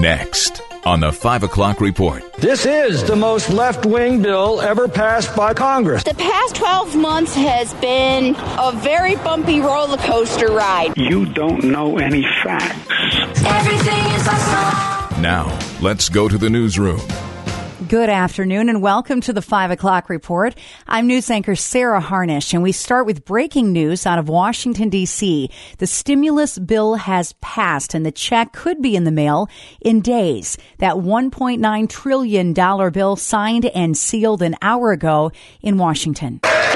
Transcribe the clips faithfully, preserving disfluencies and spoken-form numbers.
Next on the five o'clock report. This is the most left-wing bill ever passed by Congress. The past twelve months has been a very bumpy roller coaster ride. You don't know any facts. Everything is awesome. Now, let's go to the newsroom. Good afternoon and welcome to the five o'clock report. I'm news anchor Sarah Harnish, and we start with breaking news out of Washington, D C. The stimulus bill has passed and the check could be in the mail in days. That one point nine trillion dollars bill signed and sealed an hour ago in Washington.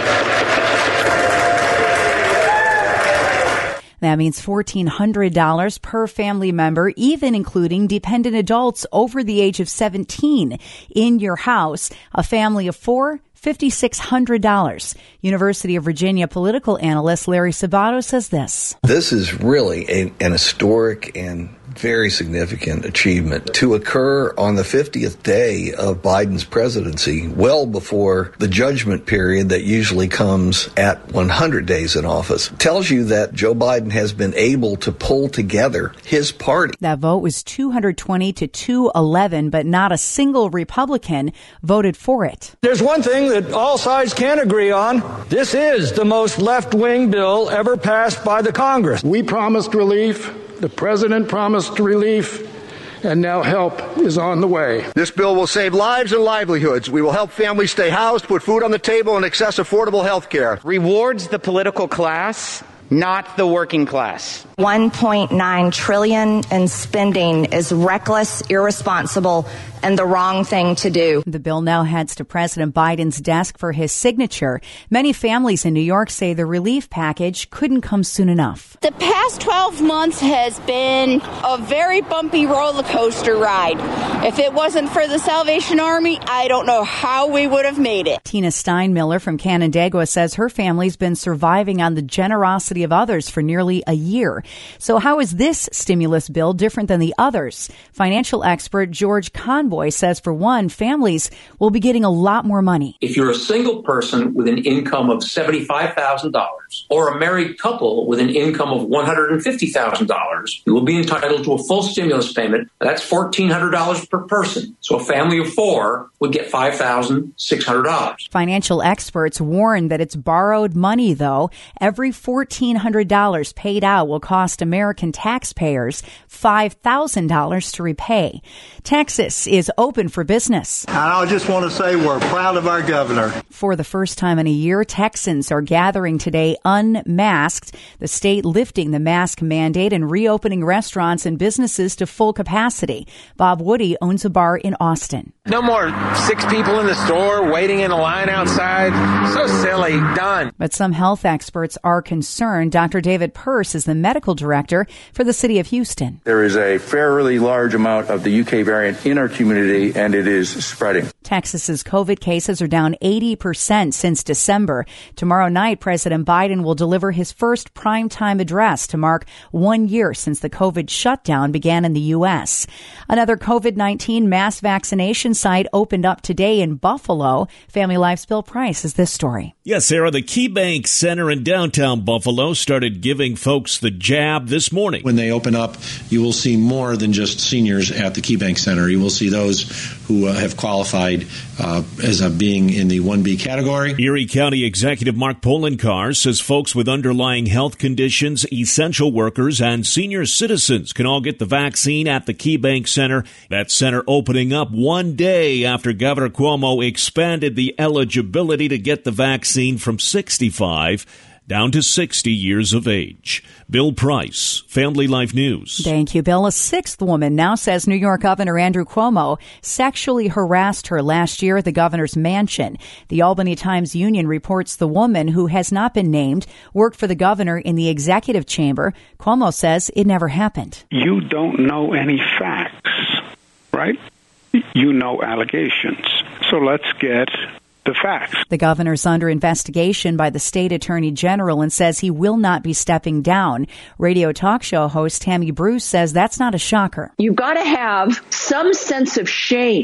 That means fourteen hundred dollars per family member, even including dependent adults over the age of seventeen in your house. A family of four, five thousand six hundred dollars. University of Virginia political analyst Larry Sabato says this. This is really a, an historic and very significant achievement to occur on the fiftieth day of Biden's presidency, well before the judgment period that usually comes at one hundred days in office. Tells you that Joe Biden has been able to pull together his party. That vote was two hundred twenty to two eleven, but not a single Republican voted for it. There's one thing that all sides can agree on. This is the most left-wing bill ever passed by the Congress. We promised relief. The president promised relief, and now help is on the way. This bill will save lives and livelihoods. We will help families stay housed, put food on the table, and access affordable health care. Rewards the political class, not the working class. one point nine trillion dollars in spending is reckless, irresponsible, and the wrong thing to do. The bill now heads to President Biden's desk for his signature. Many families in New York say the relief package couldn't come soon enough. The past twelve months has been a very bumpy roller coaster ride. If it wasn't for the Salvation Army, I don't know how we would have made it. Tina Steinmiller from Canandaigua says her family's been surviving on the generosity of others for nearly a year. So how is this stimulus bill different than the others? Financial expert George Conboy says, for one, families will be getting a lot more money. If you're a single person with an income of seventy-five thousand dollars or a married couple with an income of one hundred fifty thousand dollars, you will be entitled to a full stimulus payment. That's fourteen hundred dollars per person. So a family of four would get five thousand six hundred dollars. Financial experts warn that it's borrowed money, though. Every fourteen hundred dollars paid out will cost American taxpayers five thousand dollars to repay. Texas is open for business. I just want to say we're proud of our governor. For the first time in a year, Texans are gathering today unmasked, the state lifting the mask mandate and reopening restaurants and businesses to full capacity. Bob Woody owns a bar in Austin. No more six people in the store waiting in a line outside. So silly. Done. But some health experts are concerned. Doctor David Pearce is the medical director for the city of Houston. There is a fairly large amount of the U K variant in our community, and it is spreading. Texas's COVID cases are down eighty percent since December. Tomorrow night, President Biden will deliver his first primetime address to mark one year since the COVID shutdown began in the U S. Another COVID nineteen mass vaccination site opened up today in Buffalo. Family Life's Bill Price has this story. Yes, Sarah, the KeyBank Center in downtown Buffalo started giving folks the jab this morning. When they open up, you will see more than just seniors at the KeyBank Center. You will see those who uh, have qualified uh, as uh, being in the one B category. Erie County Executive Mark Poloncarz says folks with underlying health conditions, essential workers, and senior citizens can all get the vaccine at the KeyBank Center. That center opening up one day after Governor Cuomo expanded the eligibility to get the vaccine from sixty-five down to sixty years of age. Bill Price, Family Life News. Thank you, Bill. A sixth woman now says New York Governor Andrew Cuomo sexually harassed her last year at the governor's mansion. The Albany Times-Union reports the woman, who has not been named, worked for the governor in the executive chamber. Cuomo says it never happened. You don't know any facts, right? You know allegations. So let's get the facts. The governor's under investigation by the state attorney general and says he will not be stepping down. Radio talk show host Tammy Bruce says that's not a shocker. You've got to have some sense of shame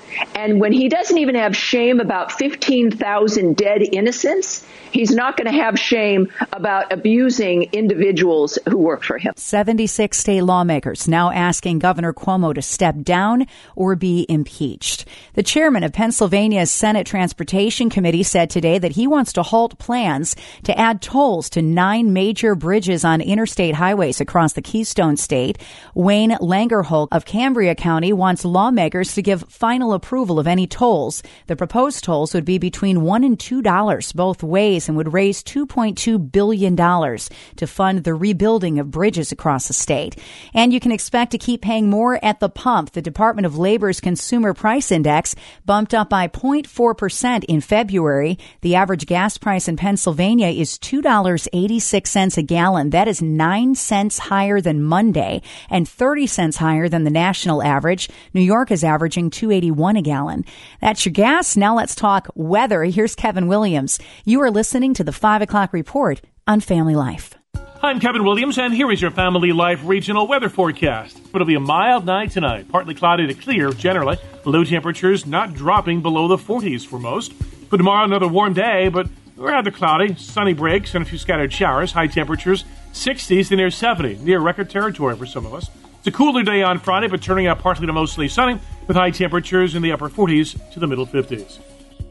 And when he doesn't even have shame about fifteen thousand dead innocents, he's not going to have shame about abusing individuals who work for him. seventy-six state lawmakers now asking Governor Cuomo to step down or be impeached. The chairman of Pennsylvania's Senate Transportation Committee said today that he wants to halt plans to add tolls to nine major bridges on interstate highways across the Keystone State. Wayne Langerholk of Cambria County wants lawmakers to give final approval of any tolls. The proposed tolls would be between one and two dollars both ways and would raise two point two billion dollars to fund the rebuilding of bridges across the state. And you can expect to keep paying more at the pump. The Department of Labor's Consumer Price Index bumped up by zero point four percent in February. The average gas price in Pennsylvania is two dollars and eighty-six cents a gallon. That is nine cents higher than Monday and thirty cents higher than the national average. New York is averaging two dollars and eighty-one cents a gallon. That's your gas. Now let's talk weather. Here's Kevin Williams. You are listening to the five o'clock report on Family Life. I'm Kevin Williams, and here is your Family Life regional weather forecast. It'll be a mild night tonight, partly cloudy to clear generally. Low temperatures not dropping below the forties for most. For tomorrow, another warm day, but rather cloudy, sunny breaks, and a few scattered showers. High temperatures sixties to near seventy, near record territory for some of us. It's a cooler day on Friday, but turning out partly to mostly sunny, with high temperatures in the upper forties to the middle fifties.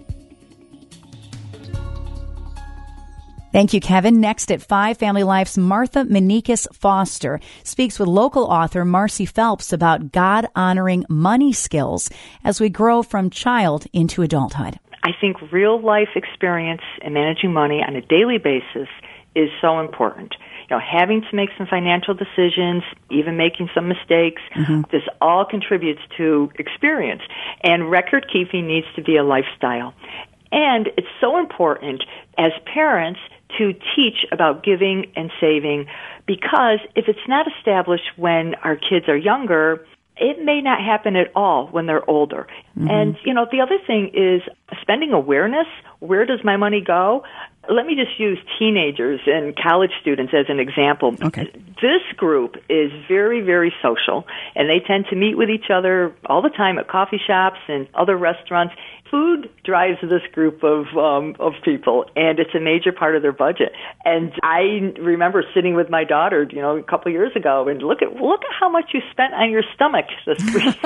Thank you, Kevin. Next at five, Family Life's Martha Menekas Foster speaks with local author Marcy Phelps about God-honoring money skills as we grow from child into adulthood. I think real-life experience in managing money on a daily basis is so important. You know, having to make some financial decisions, even making some mistakes, mm-hmm. this all contributes to experience. And record keeping needs to be a lifestyle. And it's so important as parents to teach about giving and saving, because if it's not established when our kids are younger, it may not happen at all when they're older. Mm-hmm. And, you know, the other thing is spending awareness. Where does my money go? Let me just use teenagers and college students as an example. Okay. This group is very, very social, and they tend to meet with each other all the time at coffee shops and other restaurants. Food drives this group of um, of people, and it's a major part of their budget. And I remember sitting with my daughter, you know, a couple of years ago, and look at look at how much you spent on your stomach this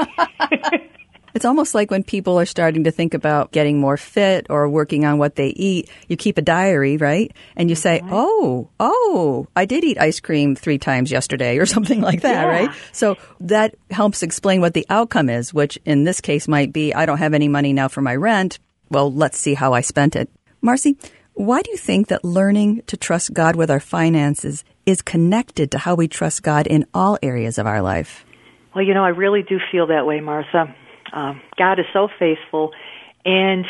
week. It's almost like when people are starting to think about getting more fit or working on what they eat, you keep a diary, right? And you say, oh, oh, I did eat ice cream three times yesterday or something like that, yeah. right? So that helps explain what the outcome is, which in this case might be, I don't have any money now for my rent. Well, let's see how I spent it. Marcy, why do you think that learning to trust God with our finances is connected to how we trust God in all areas of our life? Well, you know, I really do feel that way, Martha. Um, God is so faithful, and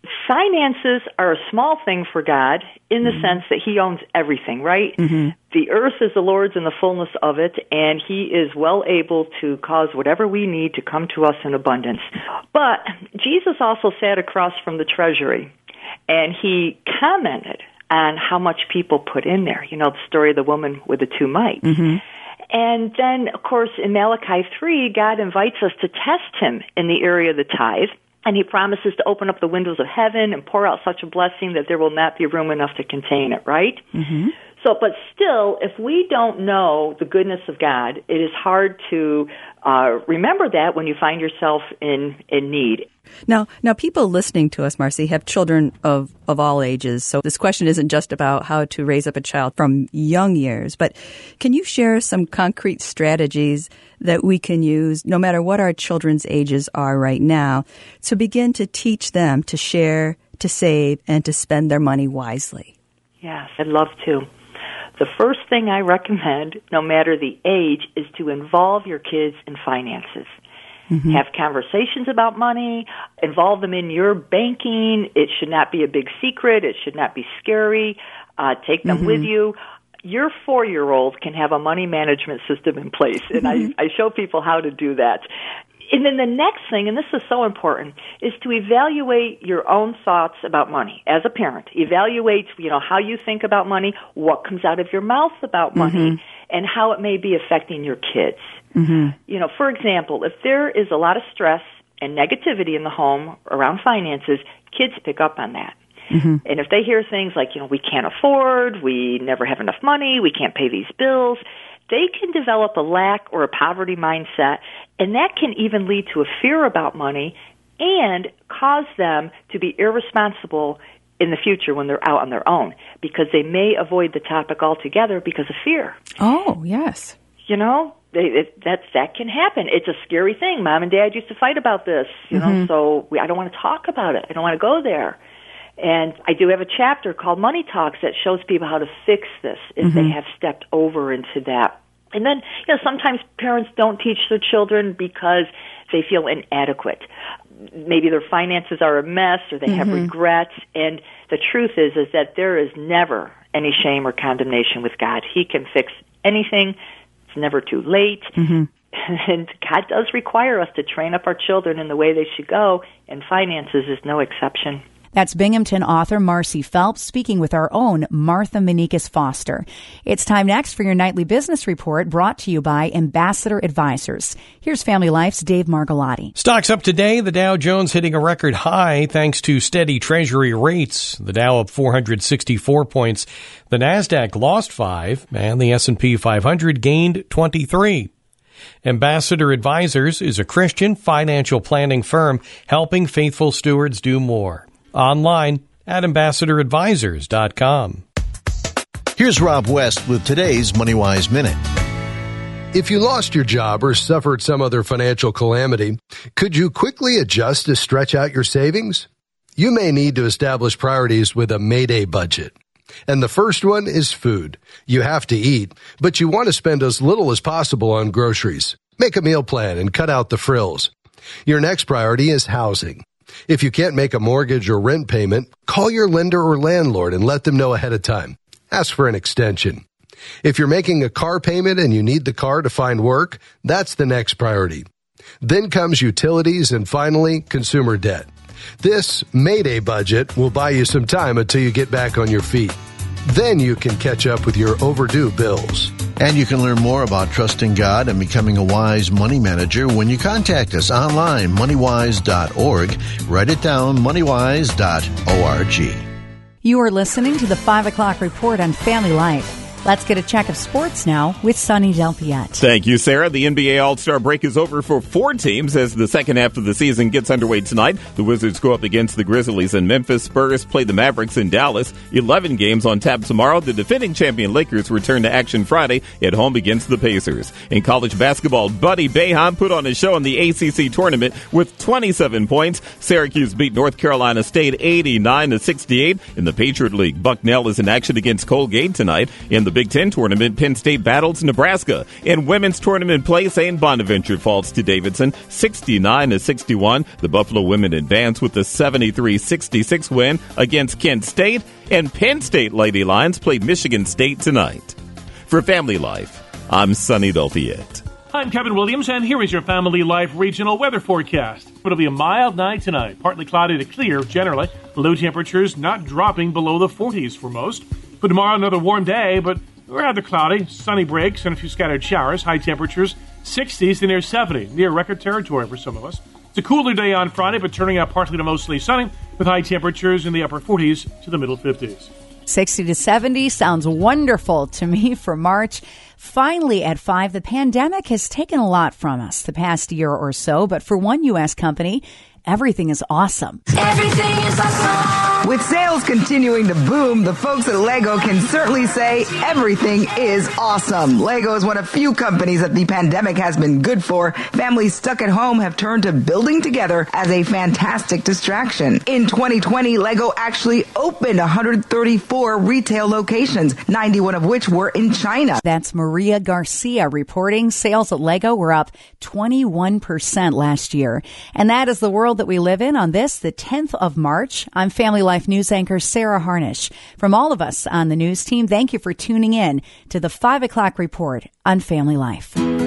finances are a small thing for God in the mm-hmm. sense that He owns everything, right? Mm-hmm. The earth is the Lord's and the fullness of it, and He is well able to cause whatever we need to come to us in abundance. But Jesus also sat across from the treasury, and He commented on how much people put in there. You know, the story of the woman with the two mites. Mm-hmm. And then, of course, in Malachi three, God invites us to test Him in the area of the tithe, and He promises to open up the windows of heaven and pour out such a blessing that there will not be room enough to contain it, right? Mm-hmm. So, but still, if we don't know the goodness of God, it is hard to uh, remember that when you find yourself in, in need. Now, now, people listening to us, Marcy, have children of, of all ages. So this question isn't just about how to raise up a child from young years. But can you share some concrete strategies that we can use, no matter what our children's ages are right now, to begin to teach them to share, to save, and to spend their money wisely? Yes, I'd love to. The first thing I recommend, no matter the age, is to involve your kids in finances. Mm-hmm. Have conversations about money, involve them in your banking. It should not be a big secret. It should not be scary. Uh, take them mm-hmm. with you. Your four-year-old can have a money management system in place, and mm-hmm. I, I show people how to do that. And then the next thing, and this is so important, is to evaluate your own thoughts about money as a parent. Evaluate, you know, how you think about money, what comes out of your mouth about money, mm-hmm. and how it may be affecting your kids. Mm-hmm. You know, for example, if there is a lot of stress and negativity in the home around finances, kids pick up on that. Mm-hmm. And if they hear things like, you know, we can't afford, we never have enough money, we can't pay these bills, they can develop a lack or a poverty mindset, and that can even lead to a fear about money and cause them to be irresponsible in the future when they're out on their own, because they may avoid the topic altogether because of fear. Oh, yes. You know, they, it, that's, that can happen. It's a scary thing. Mom and Dad used to fight about this, you mm-hmm. know, so we, I don't want to talk about it. I don't want to go there. And I do have a chapter called Money Talks that shows people how to fix this if mm-hmm. they have stepped over into that. And then, you know, sometimes parents don't teach their children because they feel inadequate. Maybe their finances are a mess or they mm-hmm. have regrets. And the truth is, is that there is never any shame or condemnation with God. He can fix anything. It's never too late. Mm-hmm. And God does require us to train up our children in the way they should go, and finances is no exception. That's Binghamton author Marcy Phelps speaking with our own Martha Menegas Foster. It's time next for your nightly business report brought to you by Ambassador Advisors. Here's Family Life's Dave Margolotti. Stocks up today. The Dow Jones hitting a record high thanks to steady Treasury rates. The Dow up four hundred sixty-four points. The Nasdaq lost five, and the S and P five hundred gained twenty-three. Ambassador Advisors is a Christian financial planning firm helping faithful stewards do more. Online at ambassador advisors dot com. Here's Rob West with today's MoneyWise Minute. If you lost your job or suffered some other financial calamity, could you quickly adjust to stretch out your savings? You may need to establish priorities with a Mayday budget. And the first one is food. You have to eat, but you want to spend as little as possible on groceries. Make a meal plan and cut out the frills. Your next priority is housing. If you can't make a mortgage or rent payment, call your lender or landlord and let them know ahead of time. Ask for an extension. If you're making a car payment and you need the car to find work, that's the next priority. Then comes utilities and finally, consumer debt. This Mayday budget will buy you some time until you get back on your feet. Then you can catch up with your overdue bills. And you can learn more about trusting God and becoming a wise money manager when you contact us online, money wise dot org. Write it down, money wise dot org. You are listening to the five o'clock report on Family Life. Let's get a check of sports now with Sonny Del Piet. Thank you, Sarah. The N B A All-Star break is over for four teams as the second half of the season gets underway tonight. The Wizards go up against the Grizzlies in Memphis. Spurs play the Mavericks in Dallas. eleven games on tap tomorrow. The defending champion Lakers return to action Friday at home against the Pacers. In college basketball, Buddy Boeheim put on a show in the A C C tournament with twenty-seven points. Syracuse beat North Carolina State eighty-nine to sixty-eight. In the Patriot League, Bucknell is in action against Colgate tonight. In the Big Ten tournament, Penn State battles Nebraska. In women's tournament play, Saint Bonaventure falls to Davidson sixty-nine to sixty-one. The Buffalo women advance with a seventy-three sixty-six win against Kent State. And Penn State Lady Lions play Michigan State tonight. For Family Life, I'm Sonny Del Piet. I'm Kevin Williams, and here is your Family Life regional weather forecast. It'll be a mild night tonight, partly cloudy to clear generally. Low temperatures not dropping below the forties for most. For tomorrow, another warm day, but rather cloudy, sunny breaks, and a few scattered showers. High temperatures, sixties to near seventy, near record territory for some of us. It's a cooler day on Friday, but turning out partly to mostly sunny, with high temperatures in the upper forties to the middle fifties. sixty to seventy sounds wonderful to me for March. Finally, at five, the pandemic has taken a lot from us the past year or so, but for one U S company, everything is awesome. Everything is awesome. With sales continuing to boom, the folks at Lego can certainly say everything is awesome. Lego is one of few companies that the pandemic has been good for. Families stuck at home have turned to building together as a fantastic distraction. In twenty twenty, Lego actually opened one hundred thirty-four retail locations, ninety-one of which were in China. That's Maria Garcia reporting. Sales at Lego were up twenty-one percent last year. And that is the world that we live in on this, the tenth of March. I'm Family Life News anchor Sarah Harnish. From all of us on the news team, thank you for tuning in to the five o'clock report on Family Life.